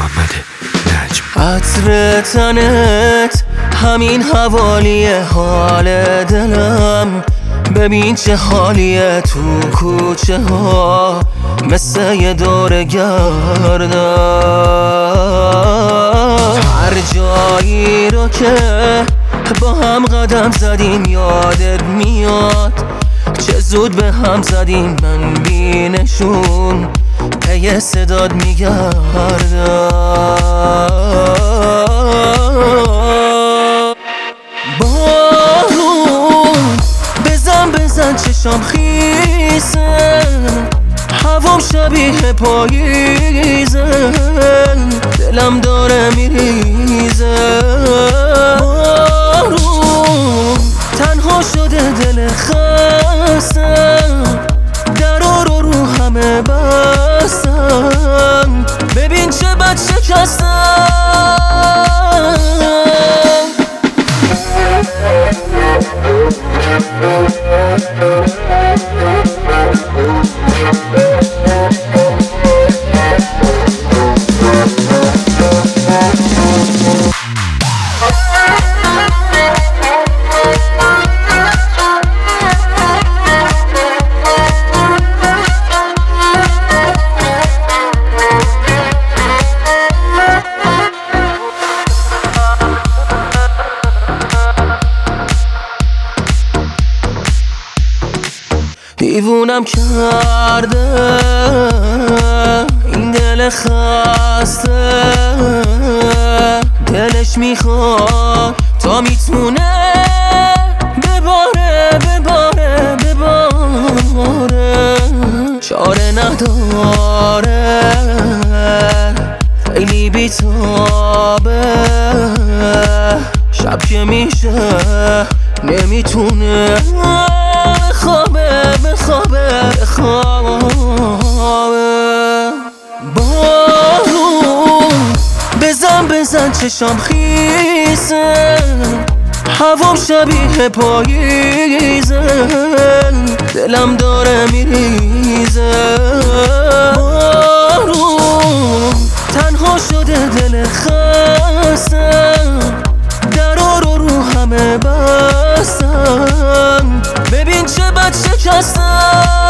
محمد نجم. عطر تنت همین حوالی حال دلم، ببین چه حالیه تو کوچه ها مثل یه دور گردم. هر جایی رو که با هم قدم زدیم یادت میاد، چه زود به هم زدیم من بینشون پی صداد میگردم. بارون بزن چشام خیسه، هوام شبیه پاییزه، دلم داره میریزه. بارون تنها شده دل خستم، درا رو همه بستم، ببین چه بد شکستم. دیوونم کرده این دل خسته، دلش میخواد تا میتونه بباره چاره نداره، خیلی بیتابه، شب که میشه نمیتونه بخوابه. بارون بزن چشام خیسه، هوام شبیه پاییزه، دلم داره میریزه. بارون تنها شده دل خستم، درا رو همه بستم، ببین چه بد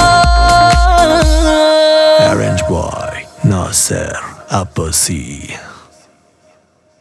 شکستم. Arrange by ناصر عباسی.